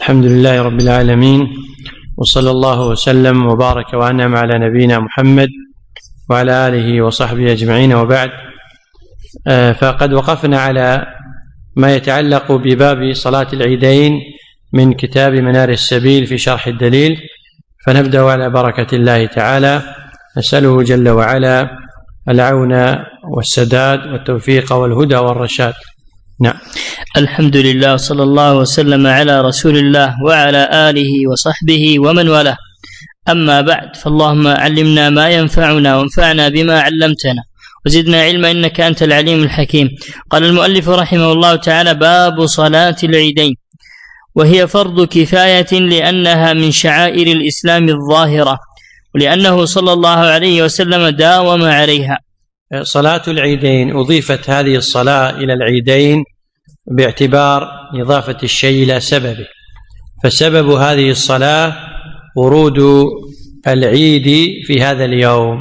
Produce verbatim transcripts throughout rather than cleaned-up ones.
الحمد لله رب العالمين، وصلى الله وسلم وبارك وأنعم على نبينا محمد وعلى آله وصحبه أجمعين، وبعد. فقد وقفنا على ما يتعلق بباب صلاة العيدين من كتاب منار السبيل في شرح الدليل، فنبدأ على بركة الله تعالى، نسأله جل وعلا العون والسداد والتوفيق والهدى والرشاد. نعم. الحمد لله، وصلى الله وسلم على رسول الله وعلى آله وصحبه ومن والاه. أما بعد، فاللهم علمنا ما ينفعنا وانفعنا بما علمتنا وزدنا علما إنك أنت العليم الحكيم. قال المؤلف رحمه الله تعالى: باب صلاة العيدين، وهي فرض كفاية لأنها من شعائر الإسلام الظاهرة، ولأنه صلى الله عليه وسلم داوم عليها. صلاة العيدين أضيفت هذه الصلاة إلى العيدين باعتبار إضافة الشيء إلى سببه، فسبب هذه الصلاة ورود العيد في هذا اليوم.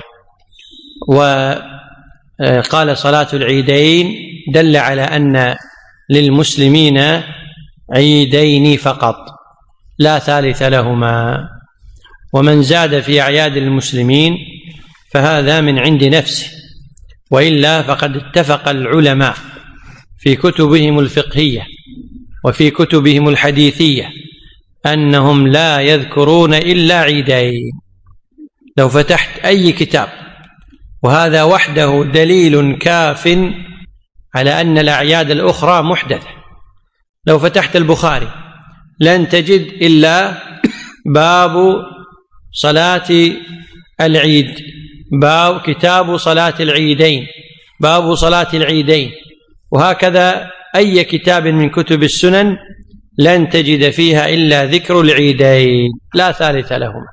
وقال صلاة العيدين دل على أن للمسلمين عيدين فقط لا ثالث لهما، ومن زاد في أعياد المسلمين فهذا من عند نفسه، وإلا فقد اتفق العلماء في كتبهم الفقهية وفي كتبهم الحديثية أنهم لا يذكرون إلا عيدين. لو فتحت أي كتاب، وهذا وحده دليل كاف على أن الأعياد الأخرى محدثة، لو فتحت البخاري لن تجد إلا باب صلاة العيد، باب كتاب صلاة العيدين، باب صلاة العيدين، وهكذا أي كتاب من كتب السنن لن تجد فيها إلا ذكر العيدين لا ثالث لهما.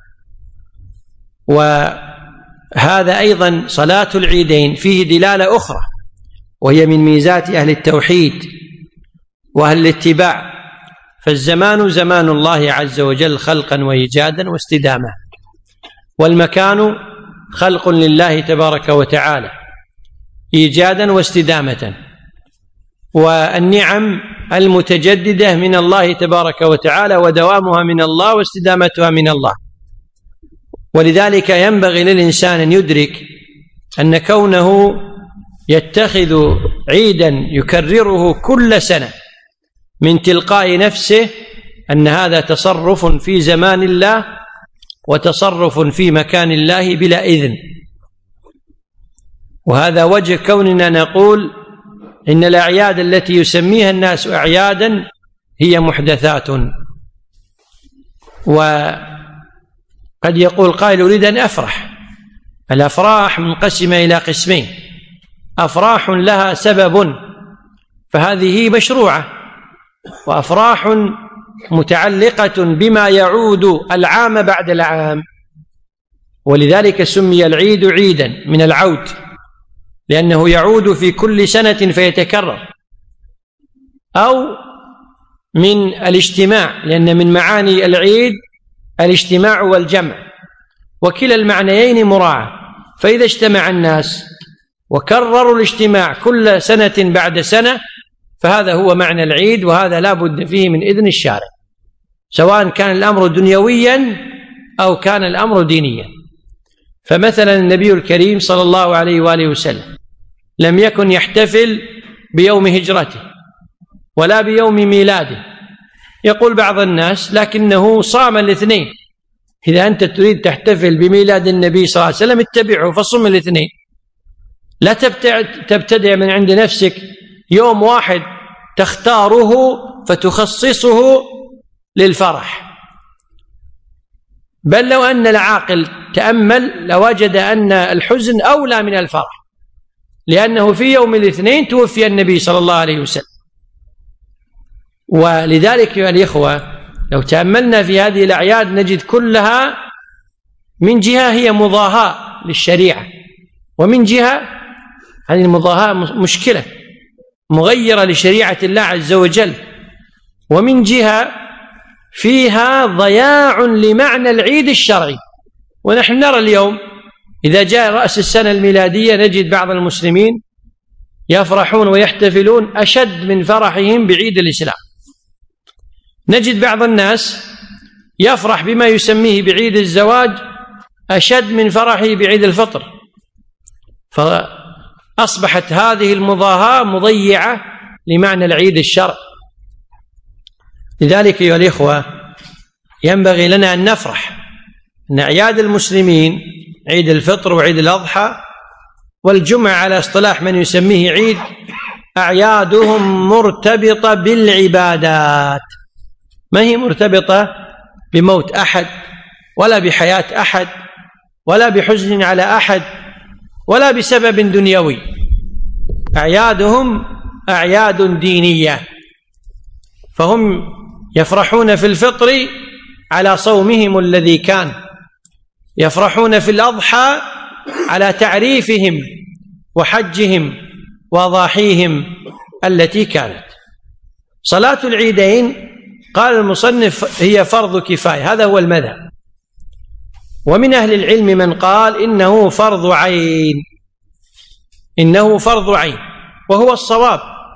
وهذا أيضا صلاة العيدين فيه دلالة أخرى، وهي من ميزات أهل التوحيد وأهل الاتباع، فالزمان زمان الله عز وجل خلقا وإيجادا واستدامة، والمكان خلق لله تبارك وتعالى إيجادا واستدامة، والنعم المتجددة من الله تبارك وتعالى ودوامها من الله واستدامتها من الله. ولذلك ينبغي للإنسان أن يدرك أن كونه يتخذ عيدا يكرره كل سنة من تلقاء نفسه أن هذا تصرف في زمان الله وتصرف في مكان الله بلا إذن، وهذا وجه كوننا نقول إن الأعياد التي يسميها الناس أعيادا هي محدثات. وقد يقول قائل: أريد أن أفرح. الأفراح منقسمة إلى قسمين: أفراح لها سبب فهذه مشروعة، وأفراح متعلقة بما يعود العام بعد العام، ولذلك سمي العيد عيدا من العود، لأنه يعود في كل سنة فيتكرر، أو من الاجتماع، لأن من معاني العيد الاجتماع والجمع، وكلا المعنيين مراعاة. فإذا اجتمع الناس وكرروا الاجتماع كل سنة بعد سنة فهذا هو معنى العيد، وهذا لا بد فيه من إذن الشارع، سواء كان الأمر دنيويا أو كان الأمر دينيا. فمثلا النبي الكريم صلى الله عليه وآله وسلم لم يكن يحتفل بيوم هجرته ولا بيوم ميلاده. يقول بعض الناس: لكنه صام الاثنين. إذا أنت تريد تحتفل بميلاد النبي صلى الله عليه وسلم اتبعه فصم الاثنين، لا تبتدع من عند نفسك يوم واحد تختاره فتخصصه للفرح. بل لو أن العاقل تأمل لوجد أن الحزن أولى من الفرح، لأنه في يوم الاثنين توفي النبي صلى الله عليه وسلم. ولذلك يا الإخوة لو تأملنا في هذه الأعياد نجد كلها من جهة هي مضاهاة للشريعة، ومن جهة هذه المضاهاة مشكلة مغيرة لشريعة الله عز وجل، ومن جهة فيها ضياع لمعنى العيد الشرعي. ونحن نرى اليوم إذا جاء رأس السنة الميلادية نجد بعض المسلمين يفرحون ويحتفلون أشد من فرحهم بعيد الإسلام، نجد بعض الناس يفرح بما يسميه بعيد الزواج أشد من فرحه بعيد الفطر، فأصبحت هذه المضاهاة مضيعة لمعنى العيد الشرعي. لذلك أيها الإخوة ينبغي لنا أن نفرح أن أعياد المسلمين عيد الفطر وعيد الأضحى والجمعة على اصطلاح من يسميه عيد أعيادهم مرتبطة بالعبادات، ما هي مرتبطة بموت أحد ولا بحياة أحد ولا بحزن على أحد ولا بسبب دنيوي. أعيادهم أعياد دينية، فهم يفرحون في الفطر على صومهم الذي كان، يفرحون في الأضحى على تعريفهم وحجهم وأضاحيهم التي كانت. صلاة العيدين قال المصنف هي فرض كفاية، هذا هو المذهب، ومن أهل العلم من قال إنه فرض عين، إنه فرض عين، وهو الصواب.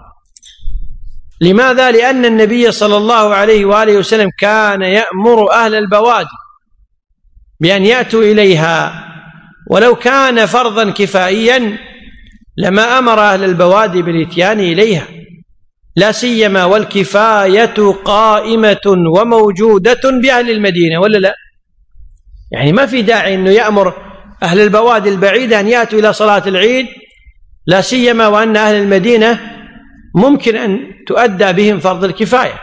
لماذا؟ لأن النبي صلى الله عليه وآله وسلم كان يأمر أهل البوادي بأن يأتوا إليها، ولو كان فرضا كفائيا لما أمر أهل البوادي بالإتيان إليها، لا سيما والكفاية قائمة وموجودة بأهل المدينة، ولا لا؟ يعني ما في داعي أنه يأمر أهل البوادي البعيدة أن يأتوا إلى صلاة العيد، لا سيما وأن أهل المدينة ممكن أن تؤدى بهم فرض الكفاية،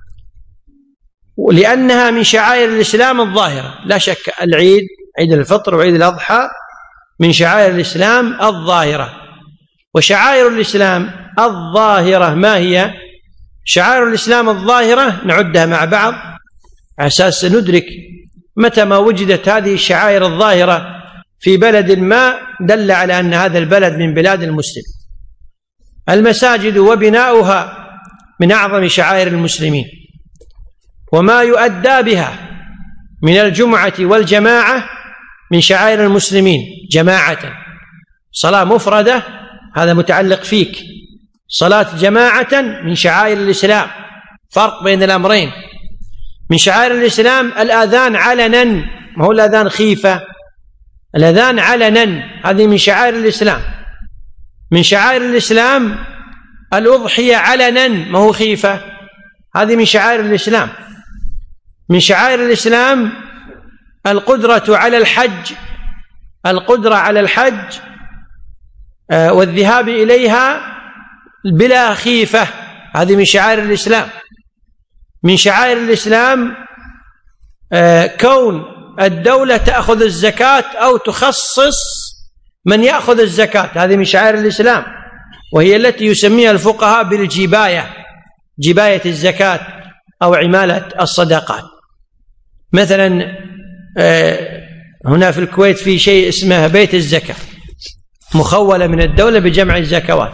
لأنها من شعائر الإسلام الظاهرة. لا شك العيد، عيد الفطر وعيد الأضحى، من شعائر الإسلام الظاهرة. وشعائر الإسلام الظاهرة ما هي؟ شعائر الإسلام الظاهرة نعدها مع بعض على أساس ندرك متى ما وجدت هذه الشعائر الظاهرة في بلد ما دل على أن هذا البلد من بلاد المسلم. المساجد وبناؤها من أعظم شعائر المسلمين، وما يؤدى بها من الجمعة والجماعة من شعائر المسلمين جماعة. صلاة مفردة هذا متعلق فيك، صلاة جماعة من شعائر الإسلام، فرق بين الأمرين. من شعائر الإسلام الآذان علنا، ما هو الآذان خيفة، الآذان علنا هذه من شعائر الإسلام. من شعائر الإسلام الأضحية علنا، ما هو خيفة، هذه من شعائر الإسلام. من شعائر الإسلام القدرة على الحج، القدرة على الحج والذهاب إليها بلا خيفة، هذه من شعائر الإسلام. من شعائر الإسلام كون الدولة تأخذ الزكاة أو تخصص من يأخذ الزكاة، هذه من شعائر الإسلام، وهي التي يسميها الفقهاء بالجباية، جباية الزكاة أو عمالة الصدقات. مثلا هنا في الكويت في شيء اسمه بيت الزكاة، مخولة من الدولة بجمع الزكوات،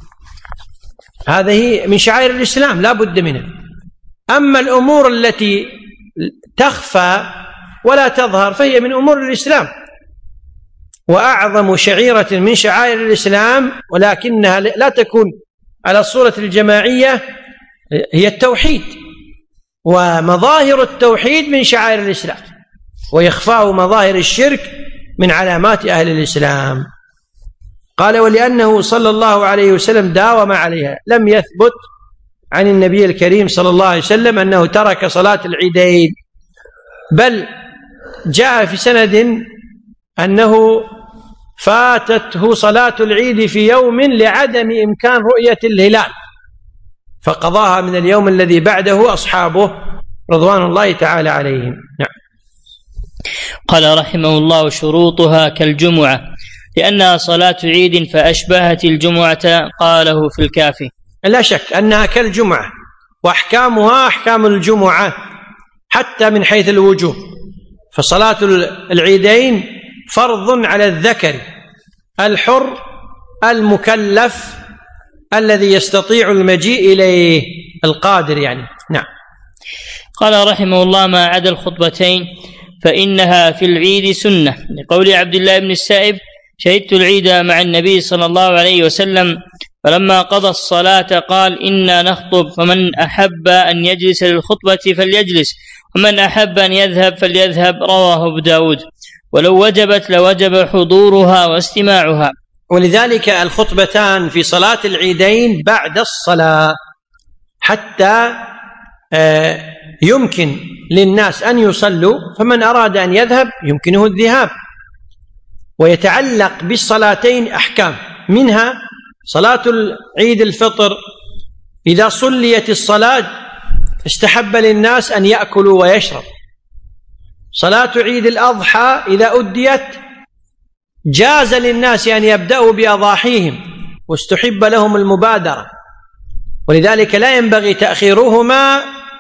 هذه من شعائر الإسلام لا بد منها. أما الأمور التي تخفى ولا تظهر فهي من أمور الإسلام. وأعظم شعيرة من شعائر الإسلام ولكنها لا تكون على الصورة الجماعية هي التوحيد، ومظاهر التوحيد من شعائر الإسلام، ويخفاه مظاهر الشرك من علامات أهل الإسلام. قال ولأنه صلى الله عليه وسلم داوم عليها، لم يثبت عن النبي الكريم صلى الله عليه وسلم أنه ترك صلاة العيدين، بل جاء في سند أنه فاتته صلاة العيد في يوم لعدم إمكان رؤية الهلال، فقضاها من اليوم الذي بعده أصحابه رضوان الله تعالى عليهم. نعم. قال رحمه الله شروطها كالجمعة لأنها صلاة عيد فأشبهت الجمعة، قاله في الكافي. لا شك أنها كالجمعة، وأحكامها أحكام الجمعة حتى من حيث الوجوب. فصلاة العيدين فرض على الذكر الحر المكلف الذي يستطيع المجيء إليه، القادر يعني. نعم. قال رحمه الله ما عدا الخطبتين فإنها في العيد سنة، لقول عبد الله بن السائب شهدت العيد مع النبي صلى الله عليه وسلم فلما قضى الصلاة قال: إنا نخطب، فمن أحب أن يجلس للخطبة فليجلس، ومن أحب أن يذهب فليذهب. رواه أبو داود. ولو وجبت لوجب حضورها واستماعها. ولذلك الخطبتان في صلاة العيدين بعد الصلاة حتى يمكن للناس أن يصلوا، فمن أراد أن يذهب يمكنه الذهاب. ويتعلق بالصلاتين أحكام، منها صلاة العيد الفطر إذا صليت الصلاة استحب للناس أن يأكلوا ويشرب. صلاة عيد الأضحى إذا أديت جاز للناس أن يبدأوا بأضاحيهم واستحب لهم المبادرة، ولذلك لا ينبغي تأخيرهما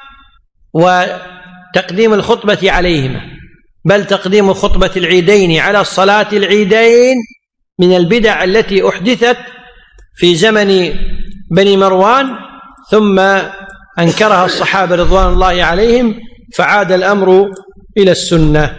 وتقديم الخطبة عليهما، بل تقديم خطبة العيدين على الصلاة العيدين من البدع التي أحدثت في زمن بني مروان، ثم أنكرها الصحابة رضوان الله عليهم، فعاد الأمر إلى السنة.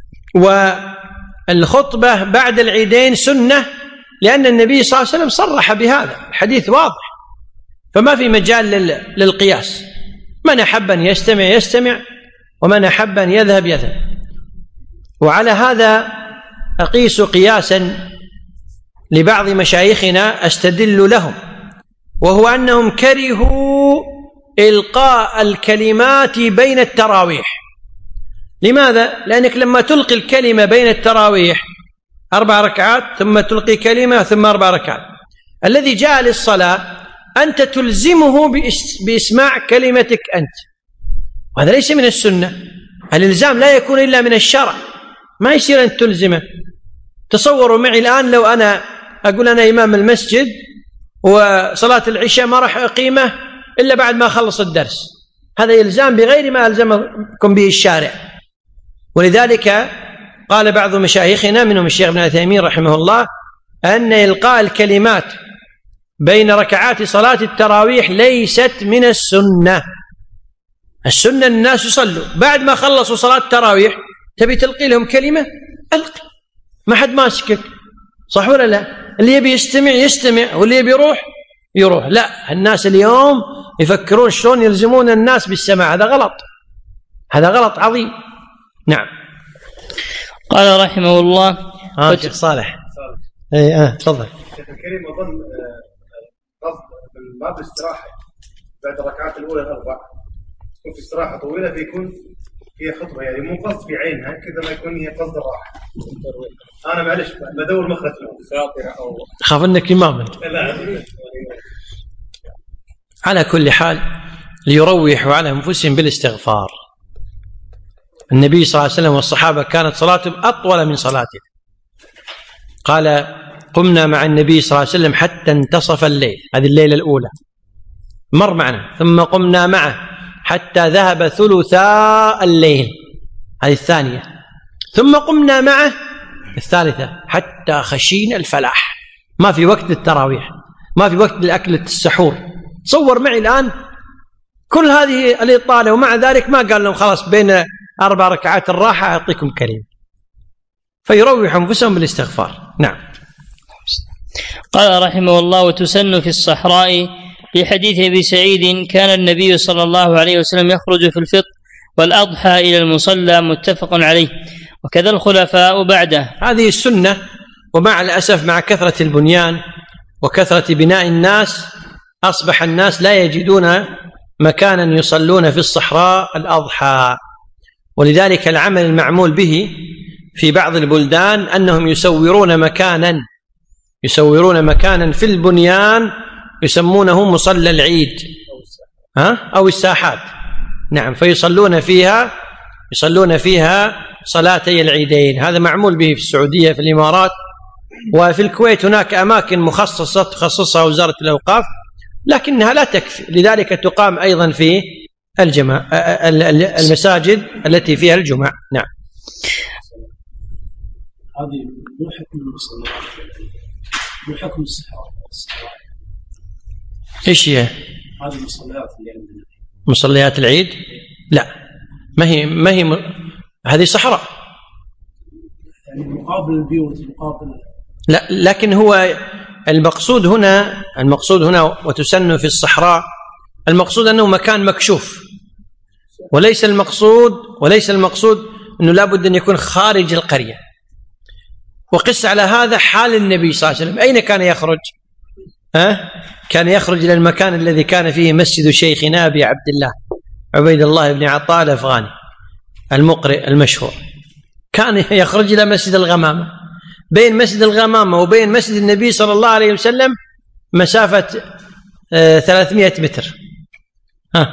والخطبة بعد العيدين سنة، لأن النبي صلى الله عليه وسلم صرح بهذا، الحديث واضح، فما في مجال للقياس. من أحب أن يستمع يستمع، ومن أحب أن يذهب يذهب. وعلى هذا أقيس قياسا لبعض مشايخنا أستدل لهم، وهو أنهم كرهوا إلقاء الكلمات بين التراويح. لماذا؟ لأنك لما تلقي الكلمة بين التراويح أربع ركعات ثم تلقي كلمة ثم أربع ركعات، الذي جاء للصلاة أنت تلزمه بإسماع كلمتك أنت، وهذا ليس من السنة. الإلزام لا يكون إلا من الشرع، ما يصير أن تلزمه. تصوروا معي الآن لو أنا أقول أنا إمام المسجد وصلاة العشاء ما راح أقيمه إلا بعد ما أخلص الدرس، هذا إلزام بغير ما ألزمكم به الشارع. ولذلك قال بعض مشايخنا منهم الشيخ ابن عثيمين رحمه الله أن إلقاء الكلمات بين ركعات صلاة التراويح ليست من السنة. السنة الناس يصلوا بعد ما خلصوا صلاة التراويح تبي تلقي لهم كلمة ألقي، ما حد ماسكك، صح ولا لا؟ اللي يبي يستمع يستمع، واللي يبي يروح يروح. لا، الناس اليوم يفكرون شلون يلزمون الناس بالسماع، هذا غلط، هذا غلط عظيم. نعم. قال رحمه الله اه شيخ صالح. اي اه تفضل. شيخ الكريم اظن قصد من باب الاستراحه بعد الركعات الاولى الاربع تكون في استراحه طويله، فيكون هي خطبه، يعني مو قصد في عينها كذا، ما يكون هي قصد الراحه. انا معلش بدور مخرج خاطره او خاف انك امام. على كل حال ليروحوا على انفسهم بالاستغفار. النبي صلى الله عليه وسلم والصحابة كانت صلاتهم أطول من صلاته. قال: قمنا مع النبي صلى الله عليه وسلم حتى انتصف الليل، هذه الليلة الأولى مر معنا، ثم قمنا معه حتى ذهب ثلثاء الليل، هذه الثانية، ثم قمنا معه الثالثة حتى خشينا الفلاح. ما في وقت للتراويح، ما في وقت لأكلة السحور. تصور معي الآن كل هذه الإطالة، ومع ذلك ما قال لهم خلاص بين أربع ركعات الراحة أعطيكم كلمة، فيروح أنفسهم بالاستغفار. نعم. قال رحمه الله: وتسن في الصحراء، في حديث أبي سعيد: كان النبي صلى الله عليه وسلم يخرج في الفطر والأضحى إلى المصلى، متفق عليه، وكذا الخلفاء بعده. هذه السنة، ومع الأسف مع كثرة البنيان وكثرة بناء الناس أصبح الناس لا يجدون مكانا يصلون في الصحراء الأضحى، ولذلك العمل المعمول به في بعض البلدان أنهم يسورون مكانا يسورون مكانا في البنيان يسمونه مصلى العيد ها أو الساحات. نعم، فيصلون فيها يصلون فيها صلاتي العيدين. هذا معمول به في السعودية، في الإمارات، وفي الكويت هناك أماكن مخصصة تخصصها وزارة الأوقاف، لكنها لا تكفي، لذلك تقام أيضا في الجماعة المساجد التي فيها الجمعة. نعم. هذه مو حكم المصليات، مو حكم الصحراء. ايش هي؟ هذه المصليات اللي عندنا مصليات العيد؟ لا، ما هي ما هي م... هذه صحراء، يعني مقابل البيوت، مقابل. لا، لكن هو المقصود هنا المقصود هنا وتسن في الصحراء، المقصود أنه مكان مكشوف، وليس المقصود وليس المقصود أنه لابد أن يكون خارج القرية. وقس على هذا حال النبي صلى الله عليه وسلم، أين كان يخرج؟ أه؟ كان يخرج إلى المكان الذي كان فيه مسجد شيخنا أبي عبد الله عبيد الله بن عطاء الأفغاني المقرئ المشهور، كان يخرج إلى مسجد الغمامة. بين مسجد الغمامة وبين مسجد النبي صلى الله عليه وسلم مسافة آه ثلاثمائة متر. ها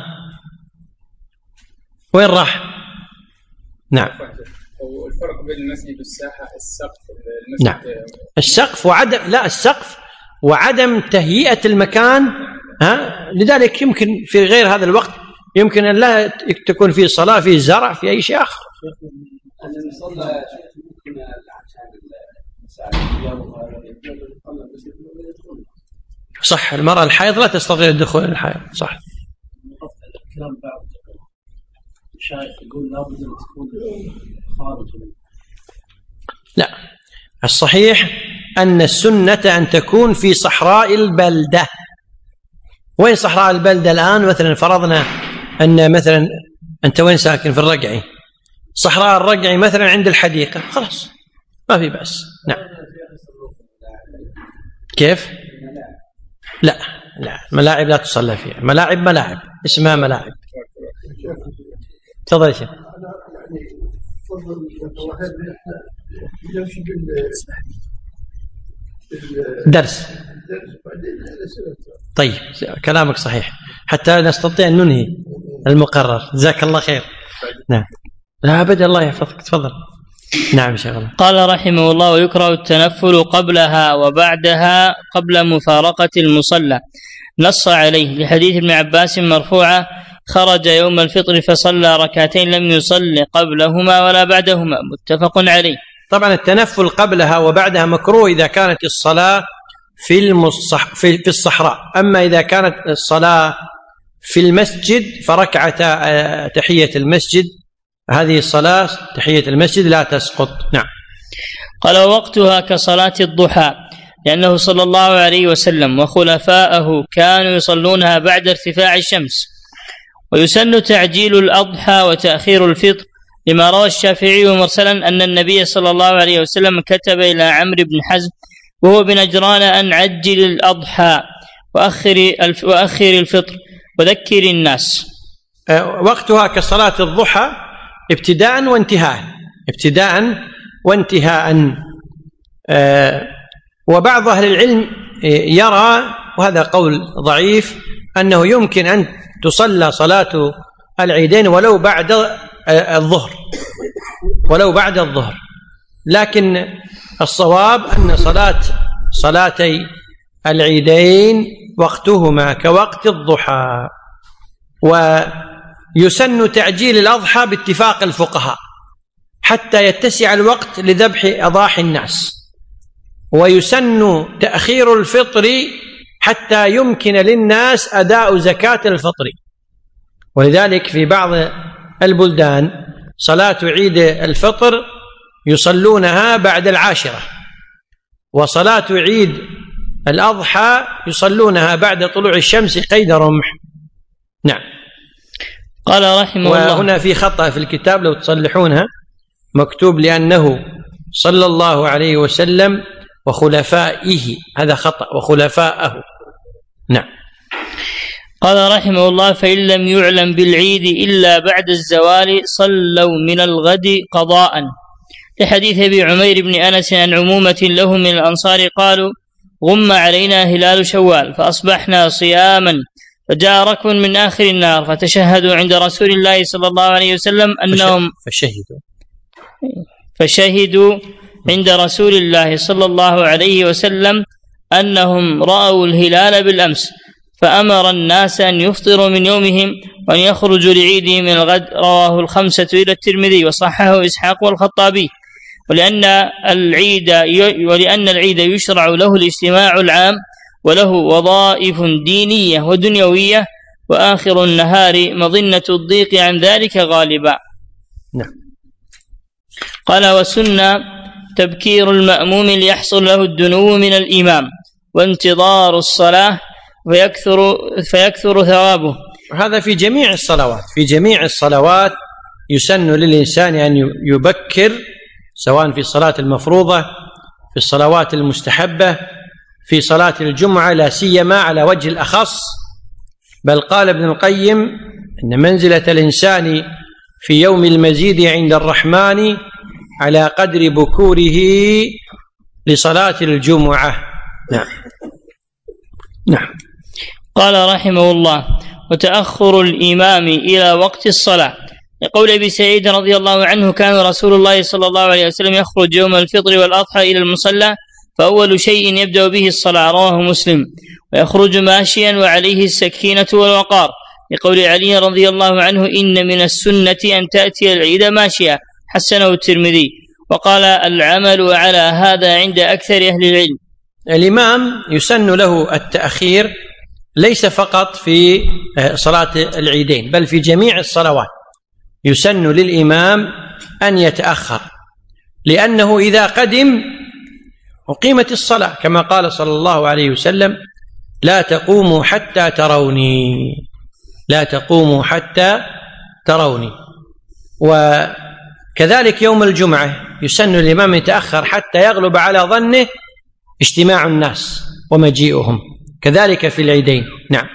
وين راح؟ نعم. والفرق بين المسجد والساحة السقف المسجد. نعم السقف وعدم لا السقف وعدم تهيئة المكان. ها لذلك يمكن في غير هذا الوقت يمكن أن لا تكون فيه صلاة، فيه زرع، في أي شيء آخر. صح، المرأة الحائض لا تستطيع الدخول إلى الحائض. صح. كلام بعض الشيخ يقول لابد أن تكون خارج. لا، الصحيح أن السنة أن تكون في صحراء البلدة. وين صحراء البلدة الآن؟ مثلا فرضنا أن مثلا أنت وين ساكن؟ في الرقعي. صحراء الرقعي مثلا عند الحديقة، خلاص ما في بأس. نعم. كيف؟ لا لا ملاعب لا تصلى فيها، ملاعب ملاعب اسمها ملاعب. تفضل يا شيخ. درس. طيب كلامك صحيح حتى نستطيع أن ننهي المقرر. جزاك الله خير. نعم لا أبدا الله يحفظك. تفضل. نعم شيخ. قال رحمه الله: ويكره التنفل قبلها وبعدها قبل مفارقة المصلى، نص عليه لحديث ابن عباس مرفوعة: خرج يوم الفطر فصلى ركعتين لم يصل قبلهما ولا بعدهما، متفق عليه. طبعا التنفل قبلها وبعدها مكروه إذا كانت الصلاة في المصح في في الصحراء. أما إذا كانت الصلاة في المسجد فركعة تحية المسجد، هذه الصلاة تحية المسجد لا تسقط. نعم. قال: وقتها كصلاة الضحى، لأنه صلى الله عليه وسلم وخلفاءه كانوا يصلونها بعد ارتفاع الشمس. ويسن تعجيل الأضحى وتأخير الفطر، لما روى الشافعي مرسلا أن النبي صلى الله عليه وسلم كتب إلى عمرو بن حزم وهو بنجران أن عجل الأضحى وأخر وأخر الفطر وذكر الناس. وقتها كصلاة الضحى ابتداء وانتهاء، ابتداء وانتهاء. وبعض أهل العلم يرى، وهذا قول ضعيف، أنه يمكن أن تصلى صلاة العيدين ولو بعد الظهر ولو بعد الظهر لكن الصواب أن صلاة صلاتي العيدين وقتهما كوقت الضحى. ويسن تعجيل الأضحى باتفاق الفقهاء حتى يتسع الوقت لذبح أضاحي الناس، ويسن تأخير الفطر حتى يمكن للناس أداء زكاة الفطر. ولذلك في بعض البلدان صلاة عيد الفطر يصلونها بعد العاشرة، وصلاة عيد الأضحى يصلونها بعد طلوع الشمس قيد رمح. نعم. قال رحمه الله: وهنا في خطأ في الكتاب لو تصلحونها، مكتوب لأنه صلى الله عليه وسلم وخلفائه، هذا خطأ، وخلفاءه. نعم. قال رحمه الله: فإن لم يعلم بالعيد إلا بعد الزوال صلوا من الغد قضاء، لحديث أبي عمير بن أنس عن عمومة له من الأنصار قالوا: غم علينا هلال شوال فأصبحنا صياما، فجاء ركب من آخر النار فتشهدوا عند رسول الله صلى الله عليه وسلم أنهم فشهدوا فشهدوا عند رسول الله صلى الله عليه وسلم أنهم رأوا الهلال بالأمس، فأمر الناس أن يفطروا من يومهم وأن يخرجوا لعيدهم من الغد. رواه الخمسة إلى الترمذي وصححه إسحاق والخطابي. ولأن العيد ولأن العيد يشرع له الاجتماع العام وله وظائف دينية ودنيوية، وآخر النهار مظنة الضيق عن ذلك غالبا. نعم. قال: وسنة تبكير المأموم ليحصل له الدنو من الإمام، وانتظار الصلاة فيكثر, فيكثر ثوابه. هذا في جميع الصلوات، في جميع الصلوات يسن للإنسان أن يبكر، سواء في الصلاة المفروضة، في الصلوات المستحبة، في صلاة الجمعة لا سيما على وجه الأخص. بل قال ابن القيم إن منزلة الإنسان في يوم المزيد عند الرحمن على قدر بكوره لصلاة الجمعة. نعم نعم. قال رحمه الله: وتأخر الإمام إلى وقت الصلاة، يقول أبي سعيد رضي الله عنه: كان رسول الله صلى الله عليه وسلم يخرج يوم الفطر والأضحى إلى المصلى فأول شيء يبدأ به الصلاة، رواه مسلم، ويخرج ماشيا وعليه السكينة والوقار، يقول علي رضي الله عنه: إن من السنة أن تأتي العيد ماشيا، حسنه الترمذي. وقال: العمل على هذا عند أكثر أهل العلم. الإمام يسن له التأخير ليس فقط في صلاة العيدين، بل في جميع الصلوات يسن للإمام أن يتأخر، لأنه إذا قدم أقيمت الصلاة، كما قال صلى الله عليه وسلم: لا تقوموا حتى تروني، لا تقوموا حتى تروني. وكذلك يوم الجمعة يسن للإمام يتأخر حتى يغلب على ظنه اجتماع الناس ومجيئهم، كذلك في العيدين. نعم.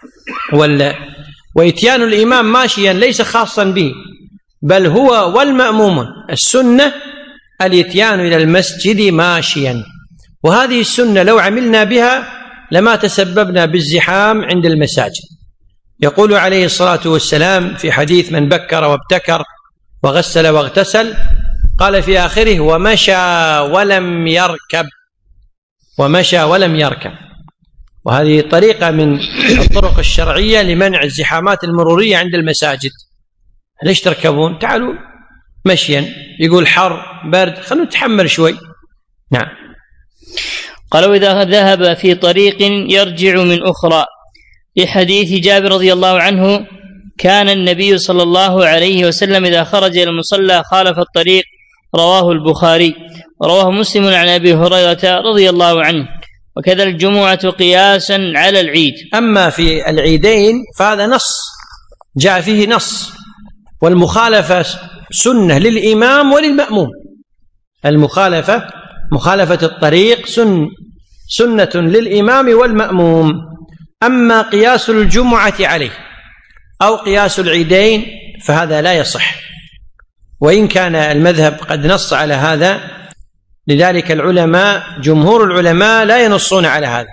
وإتيان الإمام ماشيا ليس خاصا به، بل هو والمأموم السنة الإتيان إلى المسجد ماشيا، وهذه السنة لو عملنا بها لما تسببنا بالزحام عند المساجد. يقول عليه الصلاة والسلام في حديث من بكر وابتكر وغسل واغتسل، قال في آخره: ومشى ولم يركب، ومشى ولم يركب. وهذه طريقة من الطرق الشرعية لمنع الزحامات المرورية عند المساجد. ليش تركبون؟ تعالوا مشيا، يقول حر برد خلونا نتحمل شوي. نعم. قالوا: إذا ذهب في طريق يرجع من أخرى، لحديث جابر رضي الله عنه: كان النبي صلى الله عليه وسلم إذا خرج إلى المصلى خالف الطريق، رواه البخاري. ورواه مسلم عن أبي هريرة رضي الله عنه. وكذا الجمعة قياسا على العيد. أما في العيدين فهذا نص جاء فيه نص، والمخالفة سنة للإمام وللمأموم. المخالفة مخالفة الطريق سن سنة للإمام والمأموم. أما قياس الجمعة عليه أو قياس العيدين فهذا لا يصح، وإن كان المذهب قد نص على هذا، لذلك العلماء جمهور العلماء لا ينصون على هذا،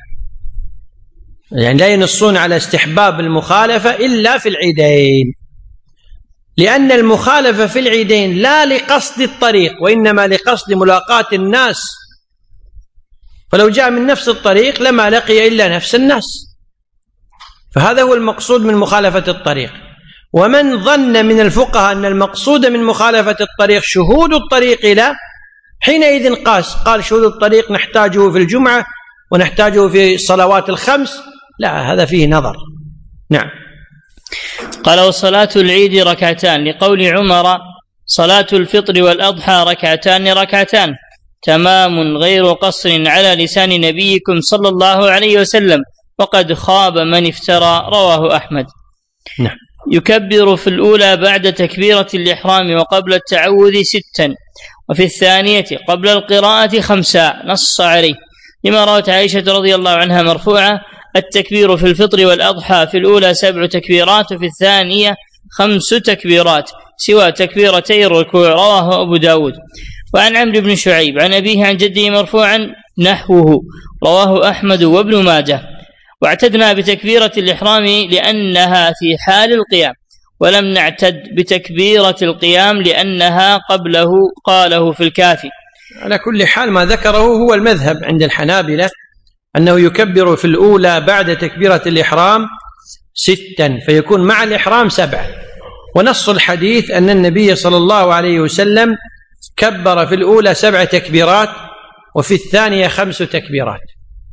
يعني لا ينصون على استحباب المخالفة إلا في العيدين، لأن المخالفة في العيدين لا لقصد الطريق وإنما لقصد ملاقاة الناس، فلو جاء من نفس الطريق لما لقي إلا نفس الناس، فهذا هو المقصود من مخالفة الطريق. ومن ظن من الفقهاء أن المقصود من مخالفة الطريق شهود الطريق له، حينئذ قاس قال شهود الطريق نحتاجه في الجمعة ونحتاجه في الصلوات الخمس، لا، هذا فيه نظر. نعم. قال: وصلاة العيد ركعتان، لقول عمر: صلاة الفطر والأضحى ركعتان ركعتان، تمام غير قصر على لسان نبيكم صلى الله عليه وسلم، وقد خاب من افترى، رواه أحمد. نعم. يكبر في الأولى بعد تكبيرة الإحرام وقبل التعوذ ستا، وفي الثانية قبل القراءة خمسا، نص عليه لما روت عائشة رضي الله عنها مرفوعة: التكبير في الفطر والأضحى في الأولى سبع تكبيرات وفي الثانية خمس تكبيرات سوى تكبيرتي الركوع، رواه أبو داود. وعن عمرو بن شعيب عن أبيه عن جده مرفوعا نحوه، رواه أحمد وابن ماجه. واعتدنا بتكبيرة الإحرام لأنها في حال القيام، ولم نعتد بتكبيرة القيام لأنها قبله، قاله في الكافي. على كل حال ما ذكره هو المذهب عند الحنابلة، أنه يكبر في الأولى بعد تكبيرة الإحرام ستا، فيكون مع الإحرام سبعة. ونص الحديث أن النبي صلى الله عليه وسلم كبر في الأولى سبع تكبيرات وفي الثانية خمس تكبيرات.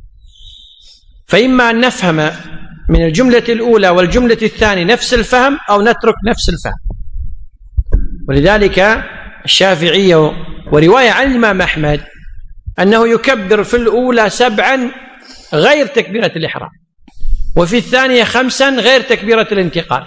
فإما أن نفهم من الجملة الأولى والجملة الثانية نفس الفهم أو نترك نفس الفهم. ولذلك الشافعية ورواية عن الإمام أحمد أنه يكبر في الأولى سبعا غير تكبيرة الإحرام، وفي الثانية خمسا غير تكبيرة الانتقال.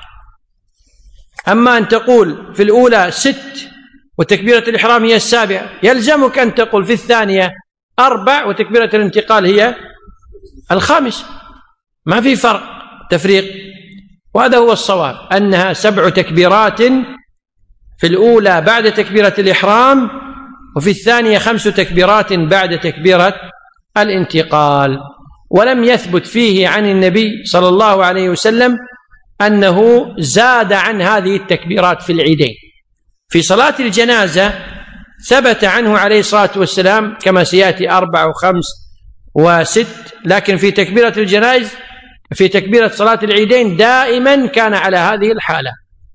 أما أن تقول في الأولى ست وتكبيرة الإحرام هي السابعة، يلزمك أن تقول في الثانية أربع وتكبيرة الانتقال هي الخامس، ما في فرق تفريق. وهذا هو الصواب، أنها سبع تكبيرات في الأولى بعد تكبيرة الإحرام، وفي الثانية خمس تكبيرات بعد تكبيرة الانتقال. ولم يثبت فيه عن النبي صلى الله عليه وسلم أنه زاد عن هذه التكبيرات في العيدين. في صلاة الجنازة ثبت عنه عليه الصلاة والسلام كما سيأتي أربع وخمس وست، لكن في تكبيرة الجنائز في تكبيرة صلاة العيدين دائما كان على هذه الحالة،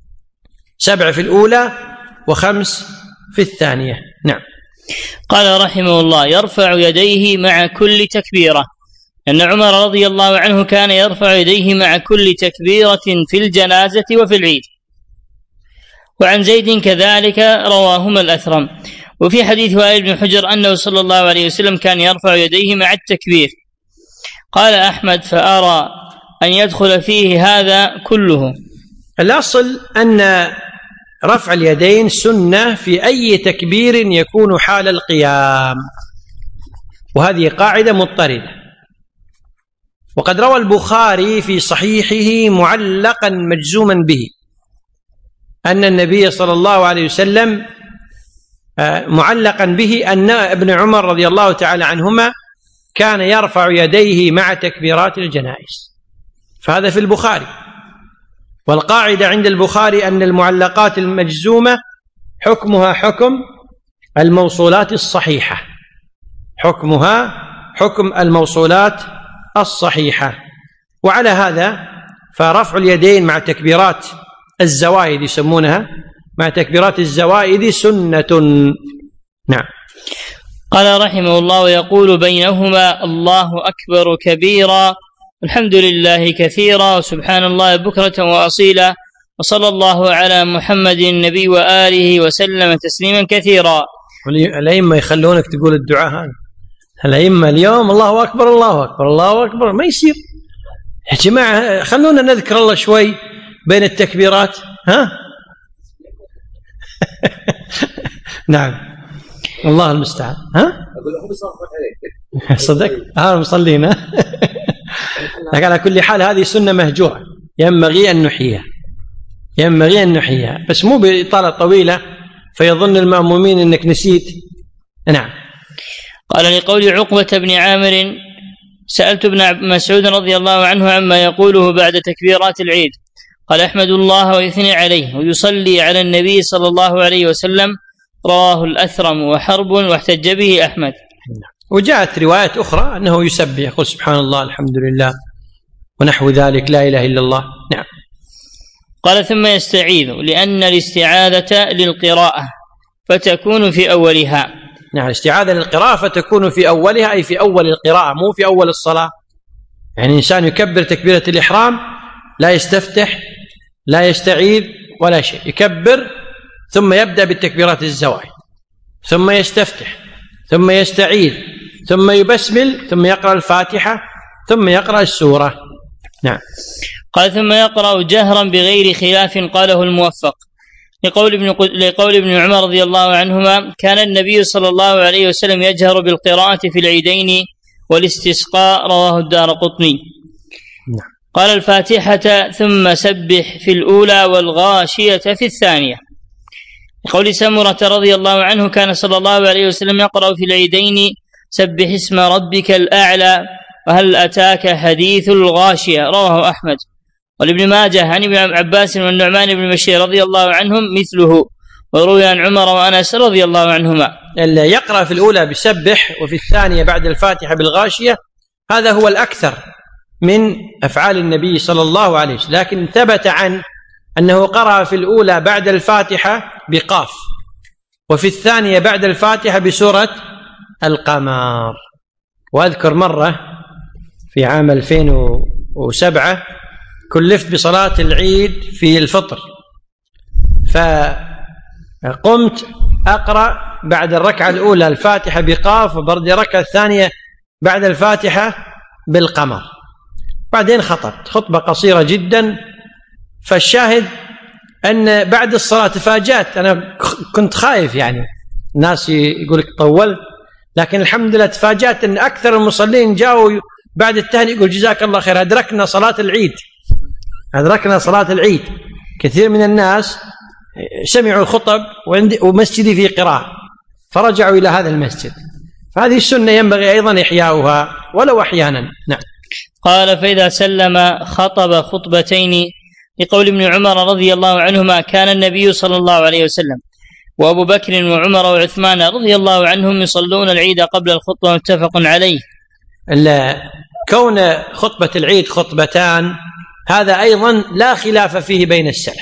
سبع في الأولى وخمس في الثانية. نعم. قال رحمه الله: يرفع يديه مع كل تكبيرة، أن عمر رضي الله عنه كان يرفع يديه مع كل تكبيرة في الجنازة وفي العيد. وعن زيد كذلك رواهما الأثرم. وفي حديث وائل بن حجر أنه صلى الله عليه وسلم كان يرفع يديه مع التكبير. قال أحمد: فأرى أن يدخل فيه هذا كله. الأصل أن رفع اليدين سنة في أي تكبير يكون حال القيام، وهذه قاعدة مضطردة. وقد روى البخاري في صحيحه معلقا مجزوما به أن النبي صلى الله عليه وسلم معلقا به أن ابن عمر رضي الله تعالى عنهما كان يرفع يديه مع تكبيرات الجنائز، فهذا في البخاري. والقاعدة عند البخاري أن المعلقات المجزومة حكمها حكم الموصولات الصحيحة، حكمها حكم الموصولات الصحيحة. وعلى هذا فرفع اليدين مع تكبيرات الزوائد يسمونها، مع تكبيرات الزوائد سنة. نعم. قال رحمه الله: ويقول بينهما الله أكبر كبيرا، الحمد لله كثيرا، وسبحان الله بكرة وأصيلا، وصلى الله على محمد النبي وآله وسلم تسليما كثيرا. الأئمة يخلونك تقول الدعاء هذا، الأئمة اليوم الله أكبر الله أكبر الله أكبر، ما يصير يا جماعة، خلونا نذكر الله شوي بين التكبيرات. ها نعم، الله المستعان. ها صدق ها مصلين. لكن على كل حال هذه سنة مهجورة، ينبغي أن نحييها، ينبغي أن نحييها، بس مو بإطالة طويلة فيظن المأمومين أنك نسيت. نعم. قال: لقول عقبة بن عامر: سألت ابن مسعود رضي الله عنه عما يقوله بعد تكبيرات العيد، قال: أحمد الله ويثني عليه ويصلي على النبي صلى الله عليه وسلم. رواه الأثرم وحرب، واحتج به أحمد. وجاءت روايات أخرى أنه يسبح، يقول سبحان الله الحمد لله ونحو ذلك، لا إله إلا الله. نعم. قال: ثم يستعيذ، لأن الاستعاذة للقراءة فتكون في أولها. نعم، الاستعاذة للقراءة فتكون في أولها، أي في أول القراءة مو في أول الصلاة. يعني إنسان يكبر تكبيرة الإحرام لا يستفتح لا يستعيذ ولا شيء، يكبر ثم يبدأ بالتكبيرات الزوائد، ثم يستفتح ثم يستعيذ ثم يبسمل ثم يقرأ الفاتحة ثم يقرأ السورة. نعم. قال: ثم يقرأ جهرا بغير خلاف قاله الموفق، لقول ابن لقول ابن عمر رضي الله عنهما: كان النبي صلى الله عليه وسلم يجهر بالقراءة في العيدين والاستسقاء. رواه الدارقطني. نعم. قال: الفاتحة ثم سبح في الأولى والغاشية في الثانية. لقول سمرة رضي الله عنه: كان صلى الله عليه وسلم يقرأ في العيدين سبح اسم ربك الأعلى وهل أتاك حديث الغاشية. رواه أحمد. ولابن ماجه عن ابن عباس والنعمان بن بشير رضي الله عنهم مثله، وروي عن عمر وأنس رضي الله عنهما. اللي يقرأ في الأولى بسبح وفي الثانية بعد الفاتحة بالغاشية هذا هو الأكثر من أفعال النبي صلى الله عليه وسلم، لكن ثبت عن أنه قرأ في الأولى بعد الفاتحة بقاف، وفي الثانية بعد الفاتحة بسورة القمر. وأذكر مرة في عام ألفين وسبعة كلفت بصلاة العيد في الفطر، فقمت أقرأ بعد الركعة الأولى الفاتحة بقاف، وبرد الركعة الثانية بعد الفاتحة بالقمر. بعدين خطبت خطبة قصيرة جدا، فالشاهد أن بعد الصلاة تفاجأت، أنا كنت خايف يعني الناس يقولك طولت، لكن الحمد لله تفاجأت أن أكثر المصلين جاءوا بعد التهنئة يقول جزاك الله خير، أدركنا صلاة العيد، أدركنا صلاة العيد. كثير من الناس سمعوا الخطب ومسجدي في قراءة فرجعوا إلى هذا المسجد، فهذه السنة ينبغي أيضا إحياؤها ولو أحيانا. نعم. قال: فإذا سلم خطب خطبتين، لقول ابن عمر رضي الله عنهما: كان النبي صلى الله عليه وسلم وأبو بكر وعمر وعثمان رضي الله عنهم يصلون العيد قبل الخطبة، متفق عليه. كون خطبة العيد خطبتان هذا أيضا لا خلاف فيه بين السلف،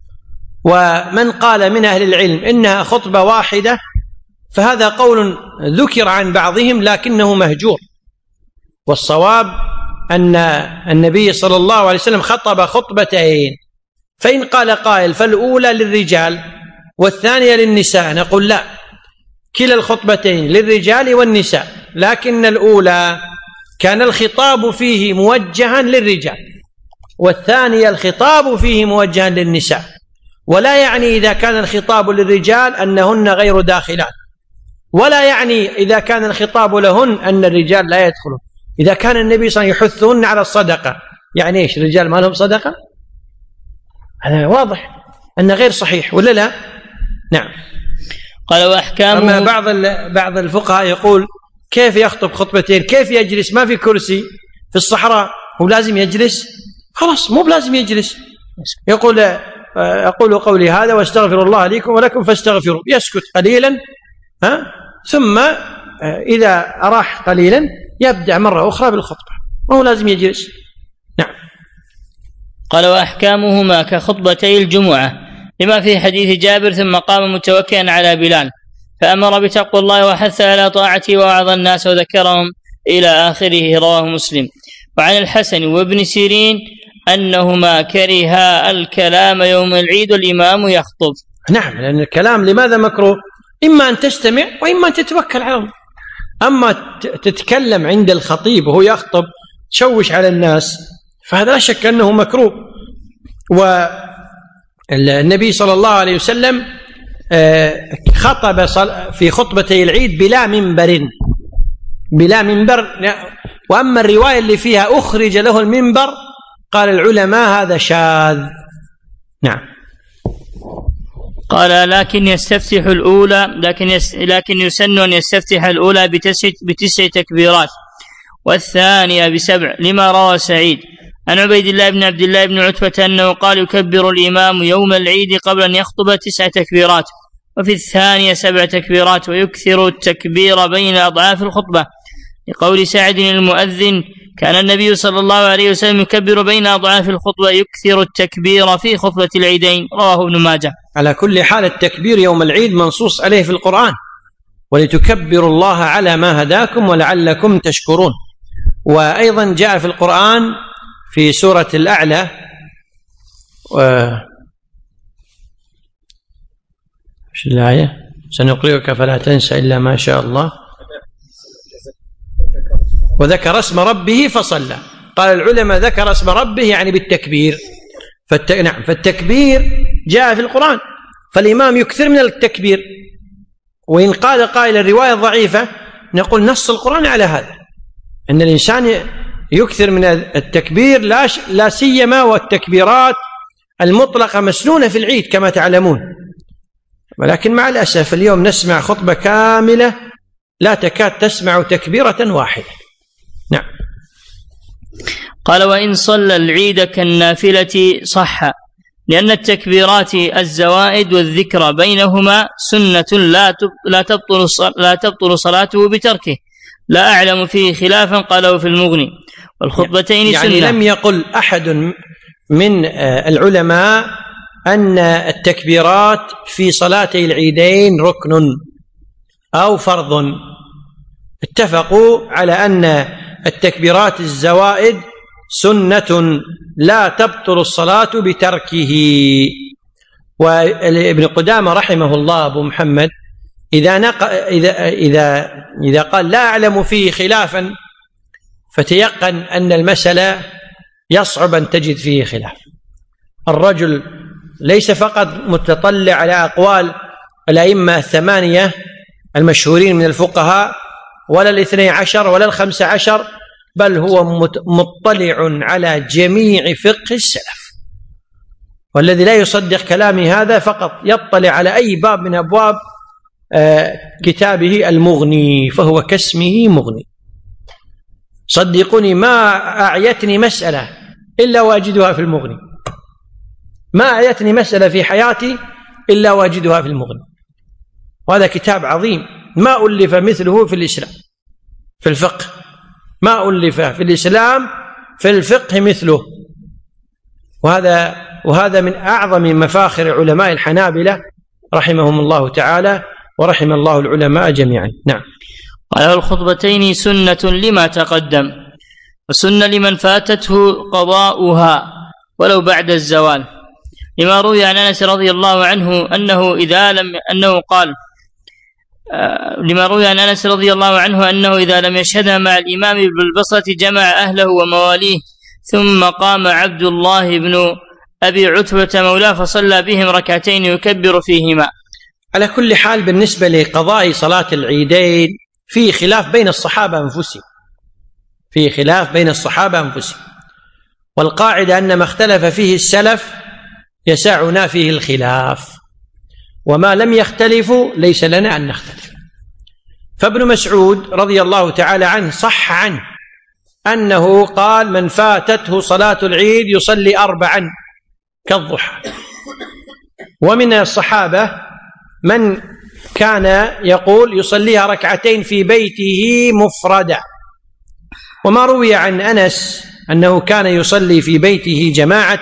ومن قال من أهل العلم إنها خطبة واحدة فهذا قول ذكر عن بعضهم لكنه مهجور، والصواب أن النبي صلى الله عليه وسلم خطب خطبتين، فإن قال قائل فالأولى للرجال والثانية للنساء، نقول لا، كلا الخطبتين للرجال والنساء، لكن الأولى كان الخطاب فيه موجها للرجال، والثانية الخطاب فيه موجها للنساء، ولا يعني إذا كان الخطاب للرجال أنهن غير داخلات، ولا يعني إذا كان الخطاب لهن أن الرجال لا يدخلون. إذا كان النبي صلى الله عليه وسلم يحثهن على الصدقة، يعني إيش، الرجال ما لهم صدقة؟ هذا واضح أنه غير صحيح، ولا لا؟ نعم. قال: وأحكامه. أما بعض بعض الفقهاء يقول كيف يخطب خطبتين، كيف يجلس، ما في كرسي في الصحراء هو لازم يجلس؟ خلاص مو بلازم يجلس، يقول أقول قولي هذا واستغفر الله لكم ولكم فاستغفروا، يسكت قليلا ها ثم إذا أراح قليلا يبدأ مرة أخرى بالخطبة، وهو لازم يجلس. نعم. قال: وأحكامهما كخطبتي الجمعة، لما في حديث جابر: ثم قام متوكئا على بلال فأمر بتقوى الله وحث على طاعته ووعظ الناس وذكرهم إلى آخره، رواه مسلم. وعن الحسن وابن سيرين أنهما كرها الكلام يوم العيد والإمام يخطب. نعم، لأن الكلام لماذا مكروه؟ إما أن تستمع وإما أن تتوكل على الله. أما تتكلم عند الخطيب وهو يخطب تشوش على الناس فهذا لا شك أنه مكروه. والنبي صلى الله عليه وسلم خطب في خطبتي العيد بلا منبر، بلا منبر. وأما الرواية اللي فيها أخرج له المنبر قال العلماء هذا شاذ. نعم. قال: لكن يستفتح الأولى لكن يس لكن يسن أن يستفتح الأولى بتسع بتسع تكبيرات والثانية بسبع، لما روى سعيد عن عبيد الله بن عبد الله بن عتبة أنه قال: يكبر الإمام يوم العيد قبل أن يخطب تسع تكبيرات، وفي الثانية سبع تكبيرات، ويكثر التكبير بين أضعاف الخطبة، لقول سعد المؤذن: كان النبي صلى الله عليه وسلم يكبر بين أضعاف الخطبة، يكثر التكبير في خطبة العيدين، رواه ابن ماجه. على كل حال التكبير يوم العيد منصوص عليه في القرآن: ولتكبروا الله على ما هداكم ولعلكم تشكرون. وأيضا جاء في القرآن في سورة الأعلى و... ايش الآية؟ سنقرئك فلا تنسى إلا ما شاء الله وذكر اسم ربه فصلى. قال العلماء ذكر اسم ربه يعني بالتكبير. فالت... نعم، فالتكبير جاء في القرآن، فالإمام يكثر من التكبير. وإن قال قائل الرواية ضعيفة نقول نص القرآن على هذا، أن الإنسان يكثر من التكبير، لا, ش... لا سيما والتكبيرات المطلقة مسنونة في العيد كما تعلمون. ولكن مع الأسف اليوم نسمع خطبة كاملة لا تكاد تسمع تكبيرة واحدة. نعم. قال: وإن صلى العيد كالنافلة صح، لأن التكبيرات الزوائد والذكر بينهما سنة لا لا تبطل لا تبطل صلاته بتركه، لا أعلم فيه خلافا قاله في المغني، والخطبتين يعني سنة. يعني لم يقل أحد من العلماء أن التكبيرات في صلاتي العيدين ركن أو فرض، اتفقوا على أن التكبيرات الزوائد سنة لا تبطل الصلاة بتركه. وابن قدامة رحمه الله أبو محمد إذا, نق... إذا... إذا... إذا قال لا أعلم فيه خلافا فتيقن أن المسألة يصعب أن تجد فيه خلاف. الرجل ليس فقط متطلع على أقوال الأئمة الثمانية المشهورين من الفقهاء ولا الاثني عشر ولا الخمس عشر، بل هو مطلع على جميع فقه السلف. والذي لا يصدق كلامي هذا فقط يطلع على أي باب من أبواب كتابه المغني، فهو كاسمه مغني. صدقوني ما أعيتني مسألة إلا واجدها في المغني، ما أعيتني مسألة في حياتي إلا واجدها في المغني. وهذا كتاب عظيم ما ألف مثله في الإسلام في الفقه، ما ألف في الإسلام في الفقه مثله. وهذا وهذا من أعظم مفاخر علماء الحنابلة رحمهم الله تعالى ورحم الله العلماء جميعا. نعم. قال الخطبتين سنة لما تقدم، وسنة لمن فاتته قضاؤها ولو بعد الزوال، لما روي عن أنس رضي الله عنه أنه إذا لم أنه قال آه لما روي عن أنس رضي الله عنه أنه إذا لم يشهدها مع الإمام بالبصرة جمع أهله ومواليه، ثم قام عبد الله بن أبي عتبة مولاه فصلى بهم ركعتين يكبر فيهما. على كل حال بالنسبة لقضاء صلاة العيدين في خلاف بين الصحابة أنفسهم، في خلاف بين الصحابة أنفسهم، والقاعدة أن ما اختلف فيه السلف يسعنا فيه الخلاف، وما لم يختلفوا ليس لنا أن نختلف. فابن مسعود رضي الله تعالى عنه صح عنه أنه قال من فاتته صلاة العيد يصلي أربعا كالضحى. ومن الصحابة من كان يقول يصليها ركعتين في بيته مفردا. وما روي عن أنس أنه كان يصلي في بيته جماعة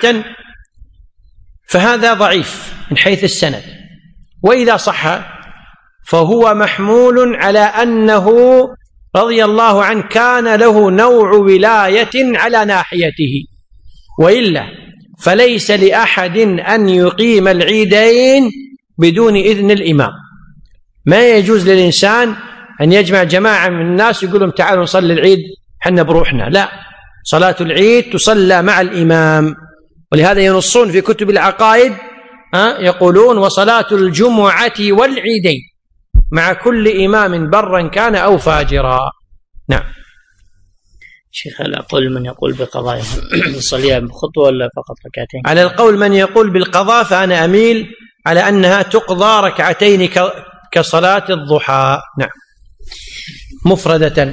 فهذا ضعيف من حيث السند، وإذا صح فهو محمول على أنه رضي الله عنه كان له نوع ولاية على ناحيته، وإلا فليس لأحد أن يقيم العيدين بدون إذن الإمام. ما يجوز للإنسان أن يجمع جماعة من الناس يقول لهم تعالوا نصلي العيد حنا بروحنا، لا، صلاة العيد تصلى مع الإمام. ولهذا ينصون في كتب العقائد يقولون وصلاة الجمعة والعيدين مع كل إمام برا كان أو فاجرا. نعم. شيخ على قول من يقول بقضاء يصليها بخطوة ولا فقط ركعتين؟ على القول من يقول بالقضاء فأنا أميل على أنها تقضى ركعتين كصلاة الضحى. نعم. مفردة.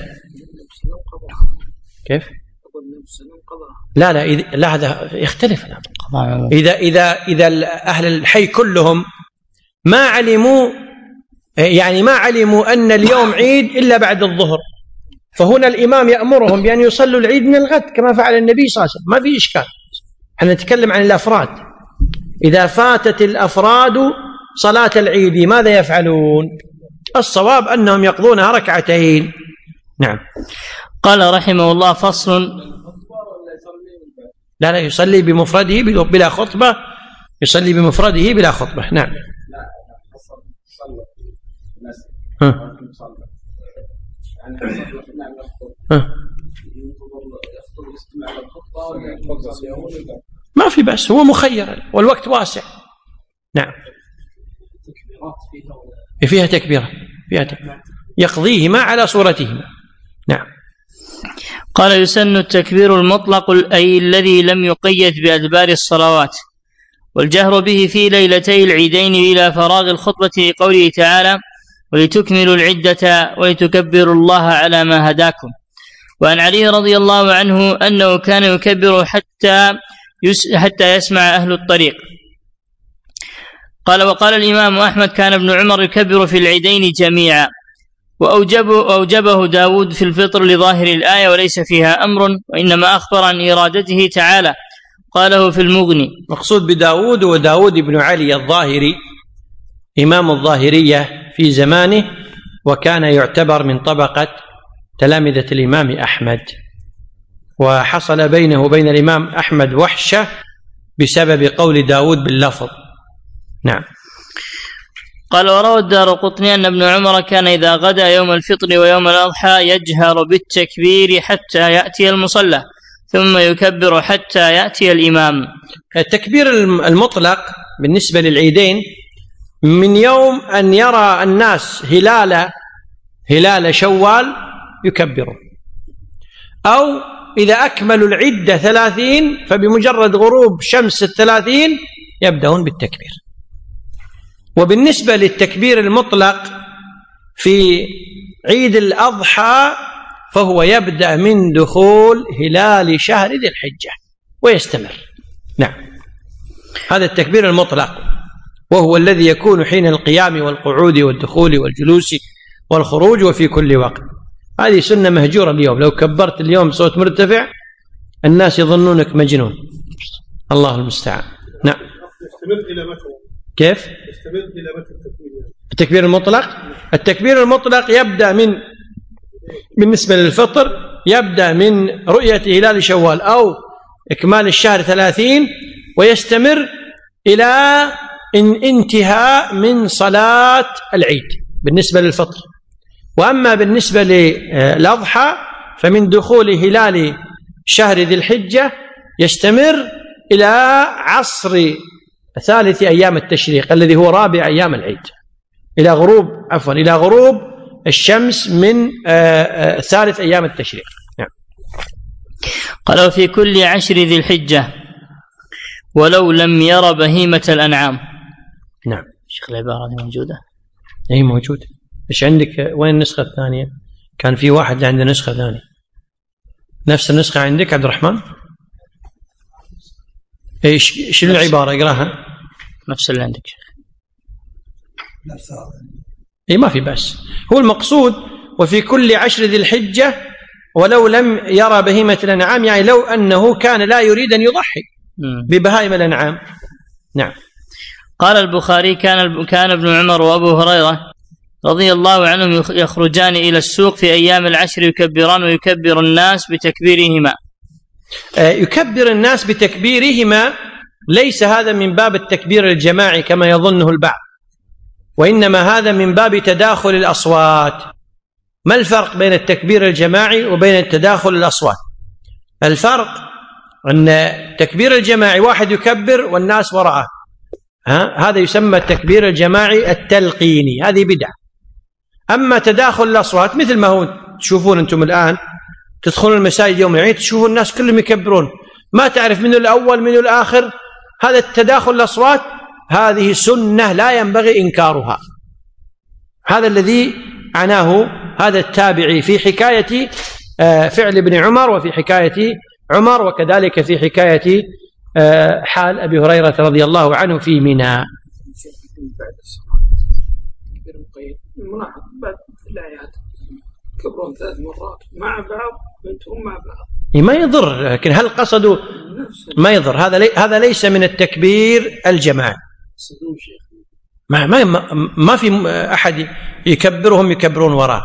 كيف؟ لا لا لا هذا يختلف. إذا إذا إذا أهل الحي كلهم ما علموا يعني ما علموا أن اليوم عيد إلا بعد الظهر، فهنا الإمام يأمرهم بأن يصلوا العيد من الغد كما فعل النبي صلى الله عليه وسلم، ما في إشكال. احنا نتكلم عن الأفراد. إذا فاتت الأفراد صلاة العيد ماذا يفعلون؟ الصواب أنهم يقضونها ركعتين. نعم. قال رحمه الله فصل. لا لا يصلي بمفرده بلا خطبة، يصلي بمفرده بلا خطبة. نعم. ها. ها. ما في بأس، هو مخير والوقت واسع. نعم. فيها تكبيرة، فيها تكبيرة يقضيهما على صورتهما. نعم. قال يسن التكبير المطلق أي الذي لم يقيد بأدبار الصلوات، والجهر به في ليلتي العيدين إلى فراغ الخطبة لقوله تعالى ولتكملوا العدة ولتكبروا الله على ما هداكم. وعن علي رضي الله عنه أنه كان يكبر حتى حتى يسمع أهل الطريق. قال وقال الإمام أحمد كان ابن عمر يكبر في العيدين جميعا، وأوجبه أوجبه داود في الفطر لظاهر الآية وليس فيها أمر، وإنما أخبر عن إرادته تعالى قاله في المغني. مقصود بداود وداود بن علي الظاهري إمام الظاهرية في زمانه، وكان يعتبر من طبقة تلامذة الإمام أحمد، وحصل بينه وبين الإمام أحمد وحشة بسبب قول داود باللفظ. نعم. قال وروى الدارقطني أن ابن عمر كان إذا غدا يوم الفطر ويوم الأضحى يجهر بالتكبير حتى يأتي المصلى ثم يكبر حتى يأتي الإمام. التكبير المطلق بالنسبة للعيدين من يوم أن يرى الناس هلال هلال شوال يكبروا، أو إذا أكملوا العدة ثلاثين فبمجرد غروب شمس الثلاثين يبدأون بالتكبير. وبالنسبة للتكبير المطلق في عيد الأضحى فهو يبدأ من دخول هلال شهر ذي الحجة ويستمر. نعم، هذا التكبير المطلق، وهو الذي يكون حين القيام والقعود والدخول والجلوس والخروج وفي كل وقت. هذه سنة مهجورة اليوم، لو كبرت اليوم بصوت مرتفع الناس يظنونك مجنون، الله المستعان. نعم. يستمر إلى متى؟ كيف؟ يستمر إلى متى التكبير؟ التكبير المطلق، التكبير المطلق يبدأ من بالنسبة للفطر يبدأ من رؤية هلال شوال أو إكمال الشهر ثلاثين ويستمر إلى إن انتهاء من صلاة العيد بالنسبة للفطر. وأما بالنسبة للأضحى فمن دخول هلال شهر ذي الحجة يستمر إلى عصر ثالث أيام التشريق الذي هو رابع أيام العيد، إلى غروب عفوا إلى غروب الشمس من ثالث أيام التشريق. نعم. قال في كل عشر ذي الحجة ولو لم ير بهيمة الأنعام. نعم. شيخ العبارة دي موجودة؟ أي موجودة. إيش عندك؟ وين النسخة الثانية؟ كان في واحد عنده نسخة ثانية. نفس النسخة عندك عبد الرحمن؟ إيش شنو العبارة؟ اقراها. نفس اللي عندك شيخ. اي ما في بأس. هو المقصود وفي كل عشر ذي الحجة ولو لم يرى بهيمة الأنعام، يعني لو أنه كان لا يريد أن يضحي ببهائم الأنعام. نعم. قال البخاري كان كان ابن عمر وأبو هريرة رضي الله عنهم يخرجان إلى السوق في أيام العشر يكبران ويكبر الناس بتكبيرهما. يكبر الناس بتكبيرهما ليس هذا من باب التكبير الجماعي كما يظنه البعض، وإنما هذا من باب تداخل الأصوات. ما الفرق بين التكبير الجماعي وبين تداخل الأصوات؟ الفرق أن التكبير الجماعي واحد يكبر والناس وراءه، ها؟ هذا يسمى التكبير الجماعي التلقيني، هذه بدعة. أما تداخل الأصوات مثل ما هو تشوفون أنتم الآن تدخلون المساجد يوم العيد تشوفون الناس كلهم يكبرون، ما تعرف منه الأول منه الآخر. هذا التداخل الأصوات هذه سنة لا ينبغي إنكارها. هذا الذي عناه هذا التابعي في حكاية فعل ابن عمر وفي حكاية عمر، وكذلك في حكاية حال أبي هريرة رضي الله عنه في منى. كبرون ثلاث مرات مع بعض وانتم مع بعض ما يضر، لكن هل قصدوا؟ ما يضر. هذا لي هذا ليس من التكبير الجماعي. ما ما ما في أحد يكبرهم يكبرون وراه.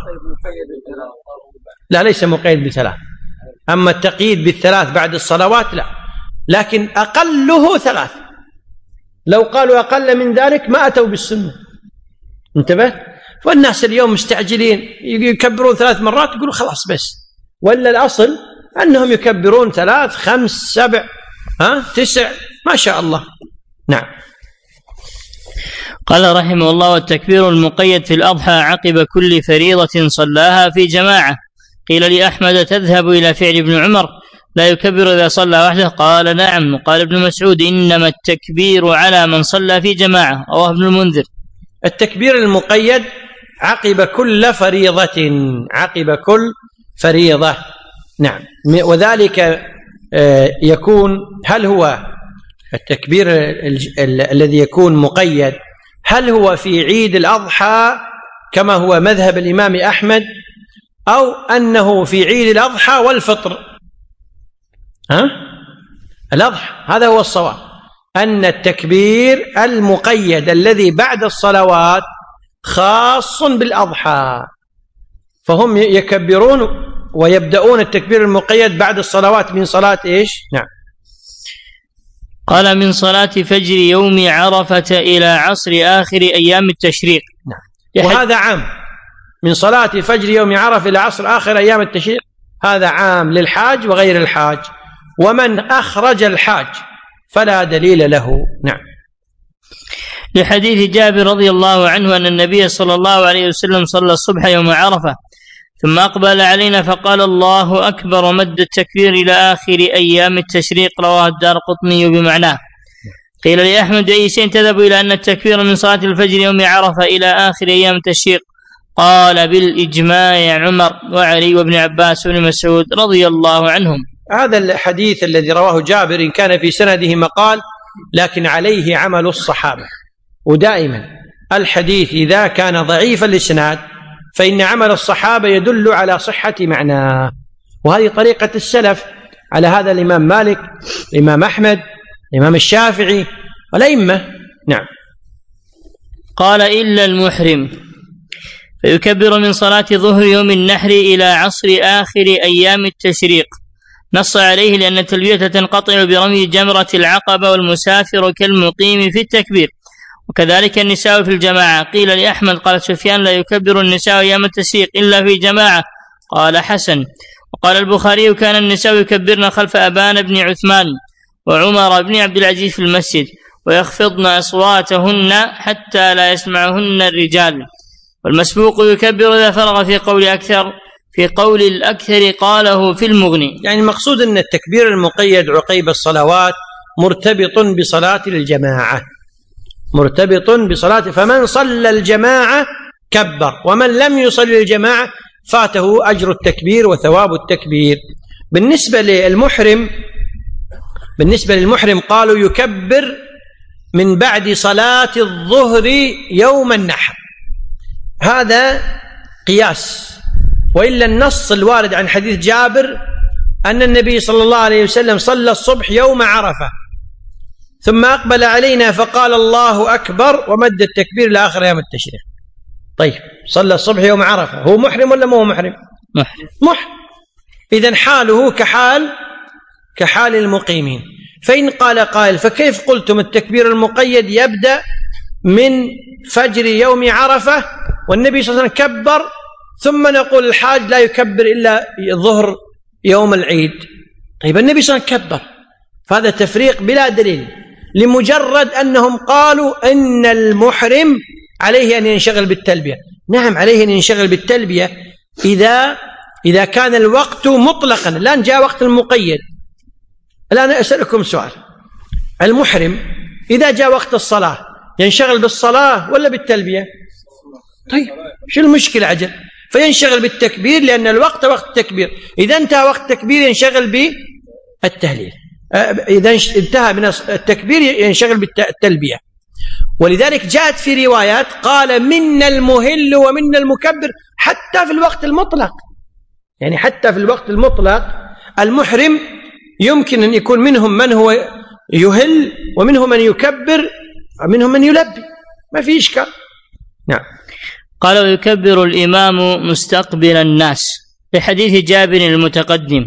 لا ليس مقيد بثلاث. أما التقييد بالثلاث بعد الصلوات لا، لكن أقله ثلاث. لو قالوا أقل من ذلك ما أتوا بالسنة. انتبه. والناس اليوم مستعجلين يكبرون ثلاث مرات يقولوا خلاص بس، ولا الأصل أنهم يكبرون ثلاث خمس سبع ها تسع ما شاء الله. نعم. قال رحمه الله والتكبير المقيد في الأضحى عقب كل فريضة صلاها في جماعة. قيل لأحمد تذهب إلى فعل ابن عمر لا يكبر إذا صلى وحده؟ قال نعم. قال ابن مسعود إنما التكبير على من صلى في جماعة. رواه ابن المنذر. التكبير المقيد عقب كل فريضة، عقب كل فريضة. نعم. وذلك يكون، هل هو التكبير الذي يكون مقيد هل هو في عيد الأضحى كما هو مذهب الإمام أحمد، أو أنه في عيد الأضحى والفطر؟ ها؟ الأضحى هذا هو الصواب، أن التكبير المقيد الذي بعد الصلوات خاص بالأضحى، فهم يكبرون ويبدأون التكبير المقيد بعد الصلوات من صلاة إيش؟ نعم. قال من صلاة فجر يوم عرفة إلى عصر آخر أيام التشريق. نعم. وهذا عام، من صلاة فجر يوم عرفة إلى عصر آخر أيام التشريق، هذا عام للحاج وغير الحاج، ومن أخرج الحاج فلا دليل له. نعم. لحديث جابر رضي الله عنه أن النبي صلى الله عليه وسلم صلى الصبح يوم عرفة ثم أقبل علينا فقال الله أكبر ومد التكبير إلى آخر أيام التشريق، رواه الدارقطني بمعناه. قيل لأحمد أي شيء تذهب إلى أن التكبير من صلاة الفجر يوم عرفة إلى آخر أيام التشريق؟ قال بالإجماع عمر وعلي وابن عباس وابن مسعود رضي الله عنهم. هذا الحديث الذي رواه جابر إن كان في سنده مقال لكن عليه عمل الصحابة، ودائما الحديث إذا كان ضعيف الإسناد فإن عمل الصحابة يدل على صحة معناه، وهذه طريقة السلف على هذا الإمام مالك، الإمام أحمد، الإمام الشافعي والأئمة. نعم. قال إلا المحرم فيكبر من صلاة ظهر يوم النحر إلى عصر آخر أيام التشريق، نص عليه لأن التلبية تنقطع برمي جمرة العقبة والمسافر كالمقيم في التكبير، وكذلك النساء في الجماعة. قيل لأحمد قال سفيان لا يكبر النساء أيام التشريق إلا في جماعة، قال حسن. وقال البخاري كان النساء يكبرن خلف أبان بن عثمان وعمر بن عبد العزيز في المسجد ويخفضن أصواتهن حتى لا يسمعهن الرجال، والمسبوق يكبر إذا فرغ في قول أكثر في قول الأكثر قاله في المغني. يعني المقصود أن التكبير المقيد عقيب الصلوات مرتبط بصلاة الجماعة، مرتبط بصلاة، فمن صلى الجماعة كبر، ومن لم يصلي الجماعة فاته أجر التكبير وثواب التكبير. بالنسبة للمحرم بالنسبة للمحرم قالوا يكبر من بعد صلاة الظهر يوم النحر، هذا قياس، وإلا النص الوارد عن حديث جابر أن النبي صلى الله عليه وسلم صلى الصبح يوم عرفة ثم أقبل علينا فقال الله أكبر ومد التكبير لآخر يوم التشريق. طيب صلى الصبح يوم عرفة، هو محرم ولا مو محرم؟ محرم. محرم. إذن حاله كحال كحال المقيمين. فإن قال قائل فكيف قلتم التكبير المقيد يبدأ من فجر يوم عرفة والنبي صلى الله عليه وسلم كبر، ثم نقول الحاج لا يكبر إلا ظهر يوم العيد؟ طيب النبي صلى الله عليه وسلم كبر، فهذا تفريق بلا دليل، لمجرد أنهم قالوا أن المحرم عليه أن ينشغل بالتلبية. نعم عليه أن ينشغل بالتلبية إذا إذا كان الوقت مطلقا. الآن جاء وقت المقيد. الآن أسألكم سؤال، المحرم إذا جاء وقت الصلاة ينشغل بالصلاة ولا بالتلبية؟ طيب شو المشكلة عجل؟ فينشغل بالتكبير لأن الوقت وقت التكبير، إذا انتهى وقت التكبير ينشغل بالتهليل، إذا انتهى من التكبير ينشغل بالتلبية. ولذلك جاءت في روايات قال منا المهل ومنا المكبر حتى في الوقت المطلق، يعني حتى في الوقت المطلق المحرم يمكن أن يكون منهم من هو يهل ومنهم من يكبر ومنهم من يلبي، ما في إشكال. نعم. قال ويكبر الإمام مستقبل الناس في حديث جابر المتقدم،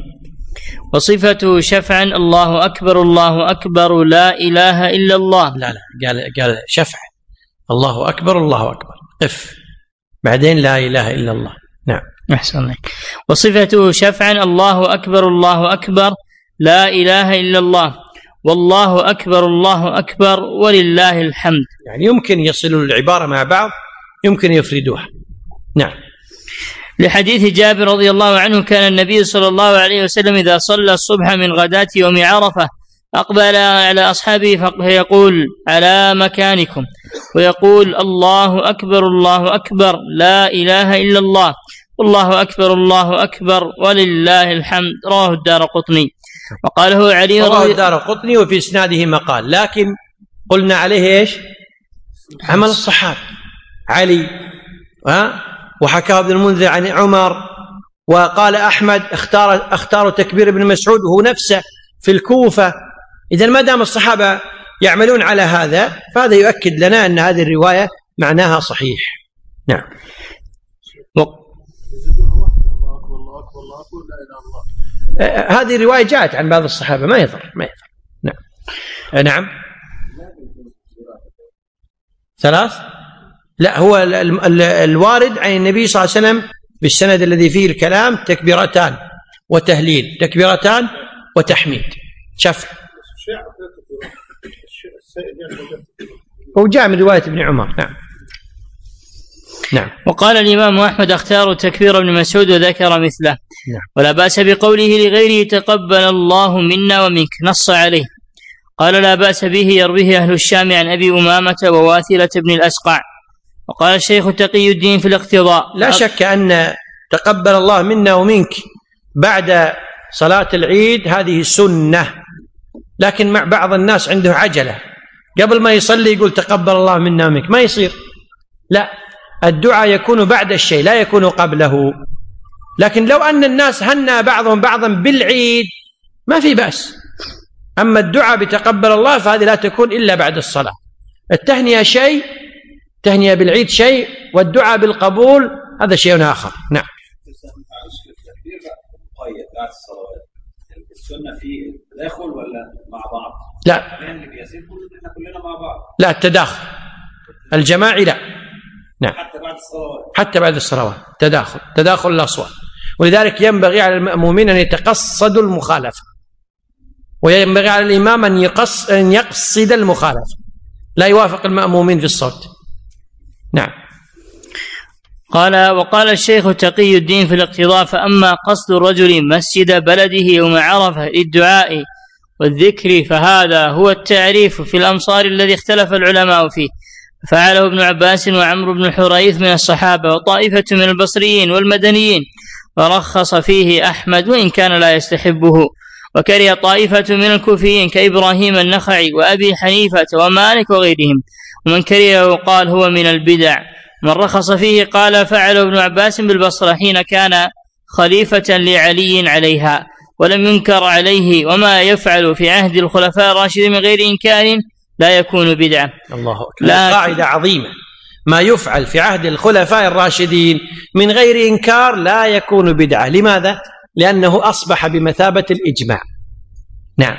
وصفته شفعا الله أكبر الله أكبر لا إله إلا الله. لا لا قال قال شفع الله أكبر الله أكبر، قف بعدين لا إله إلا الله. نعم. أحسن لك. وصفته شفعا الله أكبر الله أكبر لا إله إلا الله والله أكبر الله أكبر ولله الحمد. يعني يمكن يصلوا العبارة مع بعض، يمكن يفردوها. نعم. لحديث جابر رضي الله عنه كان النبي صلى الله عليه وسلم إذا صلى الصبح من غداة يوم عرفة أقبل على أصحابه فيقول على مكانكم، ويقول الله أكبر الله أكبر لا إله إلا الله والله أكبر الله أكبر ولله الحمد. رواه الدارقطني. وقاله علي رواه الدارقطني وفي إسناده مقال، لكن قلنا عليه إيش؟ عمل الصحابة. علي ها وحكاه ابن المنذر عن عمر، وقال أحمد اختار اختار تكبير ابن مسعود وهو نفسه في الكوفة. إذا ما دام الصحابة يعملون على هذا فهذا يؤكد لنا أن هذه الرواية معناها صحيح. نعم. هذه الرواية جاءت عن بعض الصحابة، ما يضر ما يضر. نعم. نعم ثلاث. لا، هو ال ال الوارد عن النبي صلى الله عليه وسلم بالسند الذي فيه الكلام تكبيرتان وتهليل، تكبيرتان وتحميد، شفع. هو جاء من رواية ابن عمر. نعم نعم. وقال الإمام أحمد: اختار تكبير ابن مسعود وذكر مثله. نعم. ولا بأس بقوله لغيره تقبل الله منا ومنك، نص عليه. قال: لا بأس به، يرويه أهل الشام عن أبي أمامة وواثلة بن الأسقع. وقال الشيخ تقي الدين في الاقتضاء: لا شك أن تقبل الله منا ومنك بعد صلاة العيد هذه سنة، لكن مع بعض الناس عنده عجلة، قبل ما يصلي يقول تقبل الله منا ومنك، ما يصير. لا، الدعاء يكون بعد الشيء لا يكون قبله. لكن لو أن الناس هنى بعضهم بعضا بالعيد ما في بأس. أما الدعاء بتقبل الله فهذه لا تكون إلا بعد الصلاة. التهنئة شيء، تهنئة بالعيد شيء، والدعاء بالقبول هذا شيء آخر. نعم. السنة في تداخل ولا مع بعض؟ لا، كلنا مع بعض. لا، التداخل الجماعي لا. نعم. حتى بعد الصلوات. حتى بعد الصلوات تداخل، تداخل الأصوات. ولذلك ينبغي على المأمومين أن يتقصدوا المخالفة، وينبغي على الإمام أن يقص أن يقصد المخالفة، لا يوافق المأمومين في الصوت. نعم. قال: وقال الشيخ تقي الدين في الاقتضاء: فأما قصد الرجل مسجد بلده يوم عرفة للدعاء والذكر فهذا هو التعريف في الأمصار الذي اختلف العلماء فيه، فعله ابن عباس وعمرو بن الحريث من الصحابة وطائفة من البصريين والمدنيين، ورخص فيه أحمد وإن كان لا يستحبه، وكره طائفة من الكوفيين كإبراهيم النخعي وأبي حنيفة ومالك وغيرهم، ومن كرهه قال هو من البدع. من رخص فيه قال فعله ابن عباس بالبصرة حين كان خليفة لعلي عليها، ولم ينكر عليه، وما يفعل في عهد الخلفاء الراشدين من غير إنكار لا يكون بدعة. الله أكبر. قاعدة عظيمة، ما يفعل في عهد الخلفاء الراشدين من غير إنكار لا يكون بدعة. لماذا؟ لأنه أصبح بمثابة الإجماع. نعم.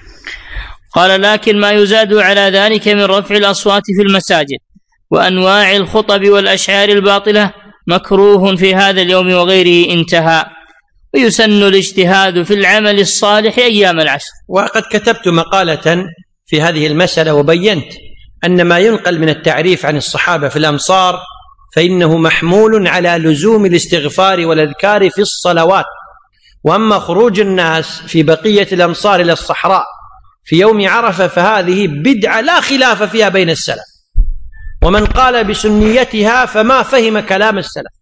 قال: لكن ما يزاد على ذلك من رفع الأصوات في المساجد وأنواع الخطب والأشعار الباطلة مكروه في هذا اليوم وغيره، انتهى. ويسن الاجتهاد في العمل الصالح أيام العشر. وقد كتبت مقالة في هذه المسألة وبينت أن ما ينقل من التعريف عن الصحابة في الأمصار فإنه محمول على لزوم الاستغفار والأذكار في الصلوات. وأما خروج الناس في بقية الأمصار إلى الصحراء في يوم عرفة فهذه بدعة لا خلاف فيها بين السلف، ومن قال بسنيتها فما فهم كلام السلف،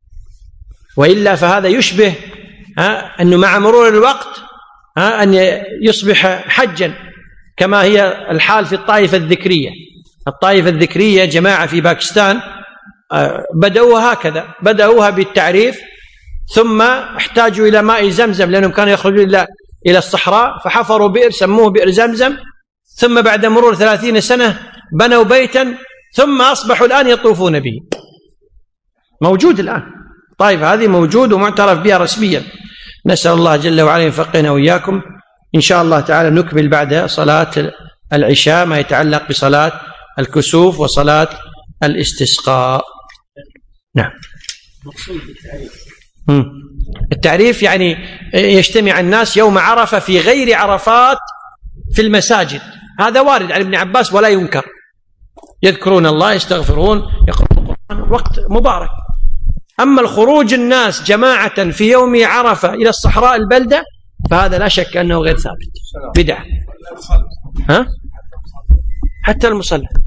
وإلا فهذا يشبه ها أنه مع مرور الوقت ها أن يصبح حجا، كما هي الحال في الطائفة الذكرية. الطائفة الذكرية جماعة في باكستان بدأوها هكذا، بدأوها بالتعريف ثم احتاجوا إلى ماء زمزم لأنهم كانوا يخرجون إلى إلى الصحراء، فحفروا بئر سموه بئر زمزم، ثم بعد مرور ثلاثين سنة بنوا بيتا، ثم أصبحوا الآن يطوفون به. موجود الآن الطائفة هذه موجود ومعترف بها رسميا. نسأل الله جل وعلا يفقهنا وإياكم. إن شاء الله تعالى نكمل بعد صلاة العشاء ما يتعلق بصلاة الكسوف وصلاة الاستسقاء. نعم. التعريف يعني يجتمع الناس يوم عرفة في غير عرفات في المساجد، هذا وارد عن ابن عباس ولا ينكر، يذكرون الله يستغفرون يقرؤون القرآن، وقت مبارك. أما الخروج الناس جماعة في يوم عرفة إلى الصحراء البلدة فهذا لا شك أنه غير ثابت، بدعة. ها؟ حتى المصلى